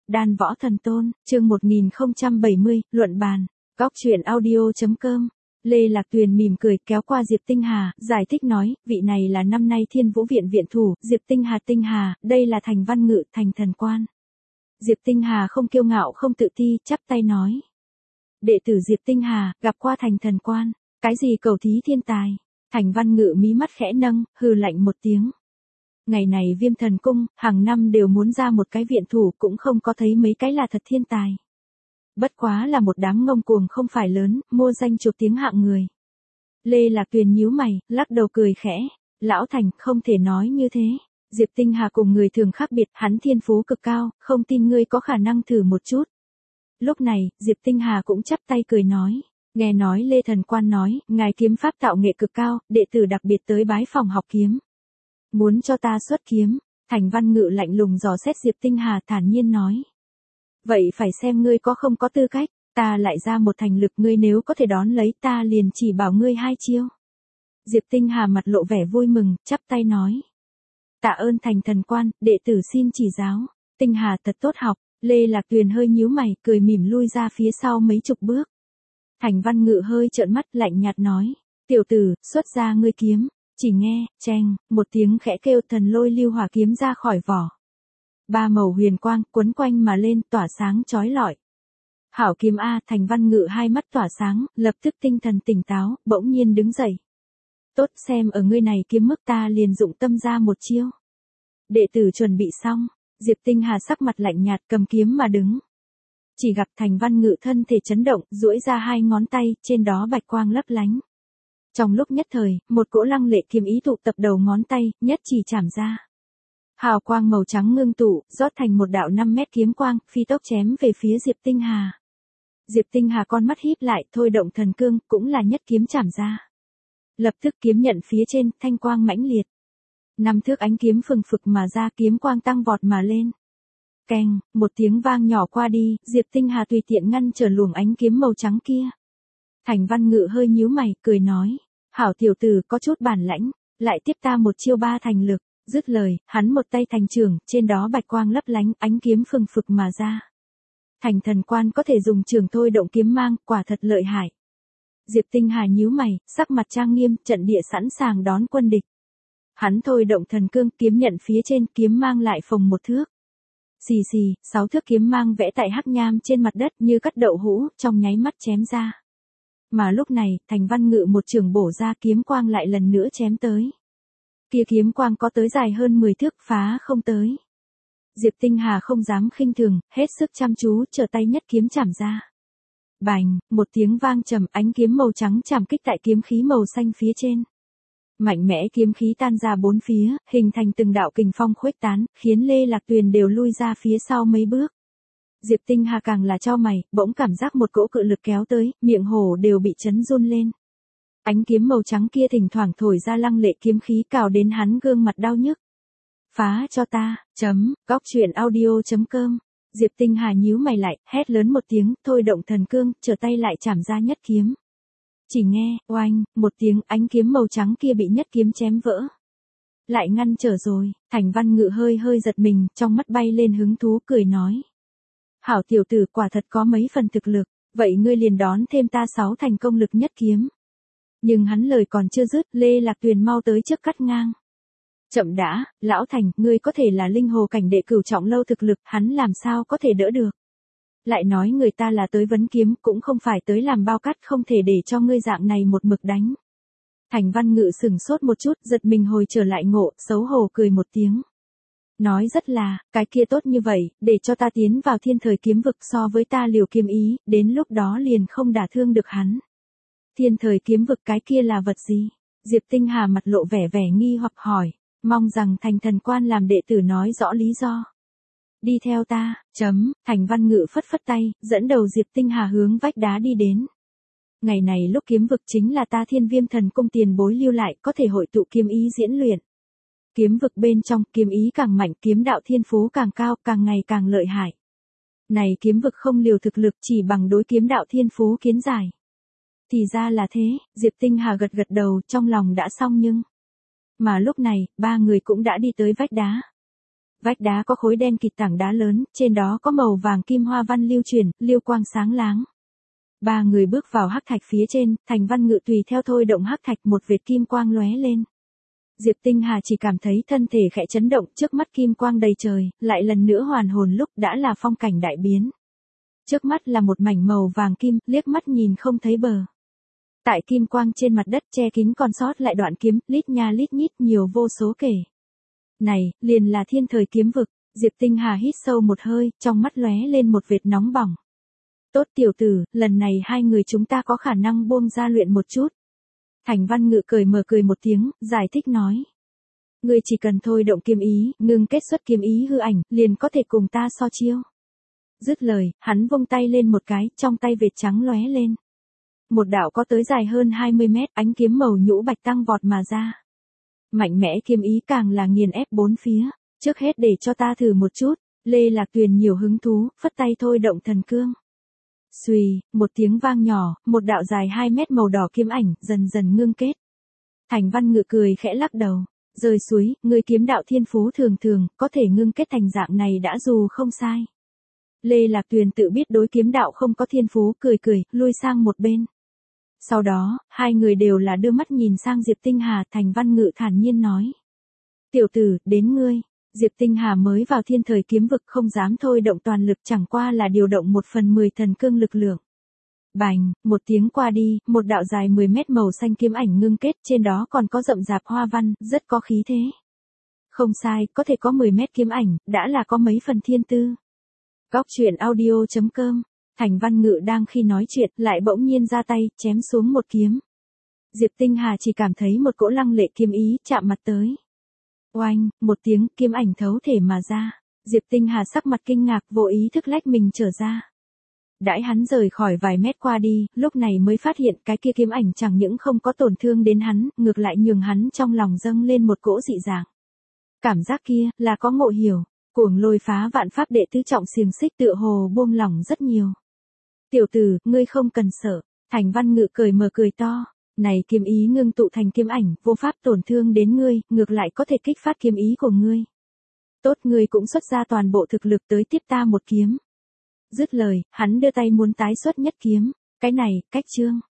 Đan Võ Thần Tôn, chương 1070, luận bàn. Góc truyện audio.com. Lê Lạc Tuyền mỉm cười kéo qua Diệp Tinh Hà, giải thích nói, vị này là năm nay Thiên Vũ Viện viện thủ, Diệp Tinh Hà, đây là Thành Văn Ngự, thành thần quan. Diệp Tinh Hà không kiêu ngạo không tự ti, chắp tay nói. Đệ tử Diệp Tinh Hà, gặp qua thành thần quan, cái gì cầu thí thiên tài. Thành Văn Ngự mí mắt khẽ nâng, hừ lạnh một tiếng. Ngày này Viêm Thần Cung, hàng năm đều muốn ra một cái viện thủ, cũng không có thấy mấy cái là thật thiên tài. Bất quá là một đám ngông cuồng không phải lớn, mua danh chụp tiếng hạng người. Lê Lạc Tuyền nhíu mày, lắc đầu cười khẽ. Lão Thành, không thể nói như thế. Diệp Tinh Hà cùng người thường khác biệt, hắn thiên phú cực cao, không tin ngươi có khả năng thử một chút. Lúc này, Diệp Tinh Hà cũng chắp tay cười nói. Nghe nói Lê Thần Quan nói, ngài kiếm pháp tạo nghệ cực cao, đệ tử đặc biệt tới bái phòng học kiếm. Muốn cho ta xuất kiếm. Thành Văn Ngự lạnh lùng dò xét Diệp Tinh Hà, thản nhiên nói. Vậy phải xem ngươi có không có tư cách, ta lại ra một thành lực, ngươi nếu có thể đón lấy ta liền chỉ bảo ngươi 2 chiêu. Diệp Tinh Hà mặt lộ vẻ vui mừng, chắp tay nói. Tạ ơn Thành Thần Quan, đệ tử xin chỉ giáo. Tinh Hà thật tốt học. Lê Lạc Tuyền hơi nhíu mày, cười mỉm lui ra phía sau mấy chục bước. Thành Văn Ngự hơi trợn mắt, lạnh nhạt nói. Tiểu tử, xuất ra ngươi kiếm. Chỉ nghe, cheng, một tiếng khẽ kêu, thần lôi lưu hỏa kiếm ra khỏi vỏ. 3 màu huyền quang quấn quanh mà lên, tỏa sáng chói lọi. Hảo kiếm a. Thành Văn Ngự hai mắt tỏa sáng, lập tức tinh thần tỉnh táo, bỗng nhiên đứng dậy. Tốt, xem ở ngươi này kiếm mức ta liền dụng tâm ra một chiêu. Đệ tử chuẩn bị xong. Diệp Tinh Hà sắc mặt lạnh nhạt, cầm kiếm mà đứng. Chỉ gặp Thành Văn Ngự thân thể chấn động, duỗi ra 2 ngón tay, trên đó bạch quang lấp lánh. Trong lúc nhất thời, một cỗ lăng lệ kiếm ý tụ tập đầu ngón tay, nhất chỉ chảm ra. Hào quang màu trắng ngưng tụ, rót thành một đạo 5 mét kiếm quang, phi tốc chém về phía Diệp Tinh Hà. Diệp Tinh Hà con mắt híp lại, thôi động thần cương, cũng là nhất kiếm chảm ra. Lập tức kiếm nhận phía trên, thanh quang mãnh liệt. 5 thước ánh kiếm phừng phực mà ra, kiếm quang tăng vọt mà lên. Keng, một tiếng vang nhỏ qua đi, Diệp Tinh Hà tùy tiện ngăn trở luồng ánh kiếm màu trắng kia. Thành Văn Ngự hơi nhíu mày, cười nói. Hảo tiểu tử, có chút bản lãnh, lại tiếp ta một chiêu 3 thành lực. Dứt lời, hắn một tay thành trường, trên đó bạch quang lấp lánh, ánh kiếm phừng phực mà ra. Thành Thần Quan có thể dùng trường thôi động kiếm mang, quả thật lợi hại. Diệp Tinh Hà nhíu mày, sắc mặt trang nghiêm, trận địa sẵn sàng đón quân địch. Hắn thôi động thần cương, kiếm nhận phía trên, kiếm mang lại phồng 1 thước. Xì xì, 6 thước kiếm mang vẽ tại hắc nham trên mặt đất như cắt đậu hũ, trong nháy mắt chém ra. Mà lúc này, Thành Văn Ngự một trường bổ ra, kiếm quang lại lần nữa chém tới. Kia kiếm quang có tới dài hơn 10 thước, phá không tới. Diệp Tinh Hà không dám khinh thường, hết sức chăm chú, trở tay nhất kiếm chảm ra. Bành, một tiếng vang trầm, ánh kiếm màu trắng chạm kích tại kiếm khí màu xanh phía trên. Mạnh mẽ kiếm khí tan ra 4 phía, hình thành từng đạo kình phong khuếch tán, khiến Lê Lạc Tuyền đều lui ra phía sau mấy bước. Diệp Tinh Hà càng là chau mày, bỗng cảm giác một cỗ cự lực kéo tới, miệng hổ đều bị chấn run lên. Ánh kiếm màu trắng kia thỉnh thoảng thổi ra lăng lệ kiếm khí, cào đến hắn gương mặt đau nhức. Phá cho ta, góc truyện audio.com. Diệp Tinh Hà nhíu mày lại, hét lớn một tiếng, thôi động thần cương, trở tay lại chảm ra nhất kiếm. Chỉ nghe, oanh, một tiếng, ánh kiếm màu trắng kia bị nhất kiếm chém vỡ. Lại ngăn trở rồi. Thành Văn Ngự hơi giật mình, trong mắt bay lên hứng thú, cười nói. Hảo tiểu tử, quả thật có mấy phần thực lực, vậy ngươi liền đón thêm ta 6 thành công lực nhất kiếm. Nhưng hắn lời còn chưa dứt, Lê Lạc Tuyền mau tới trước cắt ngang. Chậm đã, Lão Thành, ngươi có thể là linh hồ cảnh đệ cửu trọng lâu thực lực, hắn làm sao có thể đỡ được. Lại nói người ta là tới vấn kiếm, cũng không phải tới làm bao cắt, không thể để cho ngươi dạng này một mực đánh. Thành Văn Ngự sửng sốt một chút, giật mình hồi trở lại ngộ, xấu hổ cười một tiếng. Nói rất là, cái kia tốt như vậy, để cho ta tiến vào thiên thời kiếm vực, so với ta liều kiếm ý, đến lúc đó liền không đả thương được hắn. Thiên thời kiếm vực cái kia là vật gì? Diệp Tinh Hà mặt lộ vẻ nghi hoặc hỏi, mong rằng Thành Thần Quan làm đệ tử nói rõ lý do. Đi theo ta, Thành Văn Ngự phất phất tay, dẫn đầu Diệp Tinh Hà hướng vách đá đi đến. Ngày này lúc kiếm vực chính là ta Thiên Viêm Thần Cung tiền bối lưu lại, có thể hội tụ kiếm ý diễn luyện. Kiếm vực bên trong, kiếm ý càng mạnh, kiếm đạo thiên phú càng cao, càng ngày càng lợi hại. Này kiếm vực không liều thực lực, chỉ bằng đối kiếm đạo thiên phú kiến giải. Thì ra là thế, Diệp Tinh Hà gật đầu, trong lòng đã xong nhưng. Mà lúc này, 3 người cũng đã đi tới vách đá. Vách đá có khối đen kịt tảng đá lớn, trên đó có màu vàng kim hoa văn lưu chuyển, liêu quang sáng láng. Ba người bước vào hắc thạch phía trên, Thành Văn Ngự tùy theo thôi động hắc thạch, một vệt kim quang lóe lên. Diệp Tinh Hà chỉ cảm thấy thân thể khẽ chấn động, trước mắt kim quang đầy trời, lại lần nữa hoàn hồn lúc đã là phong cảnh đại biến. Trước mắt là một mảnh màu vàng kim, liếc mắt nhìn không thấy bờ. Tại kim quang trên mặt đất che kín còn sót lại đoạn kiếm, lít nha lít nhít nhiều vô số kể. Này, liền là thiên thời kiếm vực. Diệp Tinh Hà hít sâu một hơi, trong mắt lóe lên một vệt nóng bỏng. Tốt tiểu tử, lần này hai người chúng ta có khả năng buông ra luyện một chút. Thành Văn Ngự cười một tiếng, giải thích nói. Ngươi chỉ cần thôi động kiếm ý, ngưng kết xuất kiếm ý hư ảnh, liền có thể cùng ta so chiêu. Dứt lời, hắn vung tay lên một cái, trong tay vệt trắng lóe lên. Một đạo có tới dài hơn 20 mét, ánh kiếm màu nhũ bạch tăng vọt mà ra. Mạnh mẽ kiếm ý càng là nghiền ép bốn phía. Trước hết để cho ta thử một chút. Lê Lạc Tuyền nhiều hứng thú, phất tay thôi động thần cương. Xuy, một tiếng vang nhỏ, một đạo dài 2 mét màu đỏ kiếm ảnh, dần dần ngưng kết. Thành Văn Ngự cười khẽ lắc đầu. Rơi suối, người kiếm đạo thiên phú thường thường, có thể ngưng kết thành dạng này đã dù không sai. Lê Lạc Tuyền tự biết đối kiếm đạo không có thiên phú, cười, lui sang một bên. Sau đó, hai người đều là đưa mắt nhìn sang Diệp Tinh Hà, Thành Văn Ngự thản nhiên nói. Tiểu tử, đến ngươi. Diệp Tinh Hà mới vào thiên thời kiếm vực không dám thôi động toàn lực, chẳng qua là điều động 1/10 thần cương lực lượng. Bành, một tiếng qua đi, một đạo dài 10 mét màu xanh kiếm ảnh ngưng kết, trên đó còn có rậm rạp hoa văn, rất có khí thế. Không sai, có thể có 10 mét kiếm ảnh, đã là có mấy phần thiên tư. Góc truyện audio.com. Thành Văn Ngự đang khi nói chuyện, lại bỗng nhiên ra tay, chém xuống một kiếm. Diệp Tinh Hà chỉ cảm thấy một cỗ lăng lệ kiếm ý chạm mặt tới. Oanh, một tiếng, kiếm ảnh thấu thể mà ra. Diệp Tinh Hà sắc mặt kinh ngạc, vô ý thức lách mình trở ra. Đãi hắn rời khỏi vài mét qua đi, lúc này mới phát hiện cái kia kiếm ảnh chẳng những không có tổn thương đến hắn, ngược lại nhường hắn trong lòng dâng lên một cỗ dị dạng. Cảm giác kia, là có ngộ hiểu. Cuồng Lôi phá vạn pháp đệ tứ trọng xiềng xích tựa hồ buông lỏng rất nhiều. Tiểu tử, ngươi không cần sợ. Thành Văn Ngự cười to. Này kiếm ý ngưng tụ thành kiếm ảnh, vô pháp tổn thương đến ngươi, ngược lại có thể kích phát kiếm ý của ngươi. Tốt, ngươi cũng xuất ra toàn bộ thực lực tới tiếp ta một kiếm. Dứt lời, hắn đưa tay muốn tái xuất nhất kiếm. Cái này, cách chương.